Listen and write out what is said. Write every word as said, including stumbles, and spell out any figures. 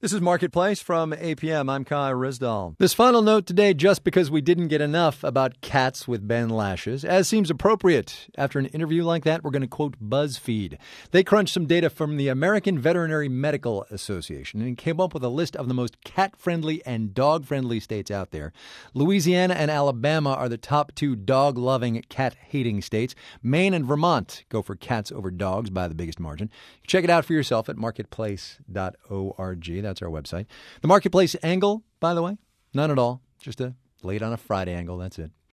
This is Marketplace from A P M. I'm Kai Rizdal. This final note today, just because we didn't get enough about cats with Ben lashes, as seems appropriate. After an interview like that, we're going to quote BuzzFeed. They crunched some data from the American Veterinary Medical Association and came up with a list of the most cat-friendly and dog-friendly states out there. Louisiana and Alabama are the top two dog-loving, cat-hating states. Maine and Vermont go for cats over dogs by the biggest margin. Check it out for yourself at marketplace dot org. That's our website. The Marketplace angle, by the way, none at all. Just a late on a Friday angle. That's it.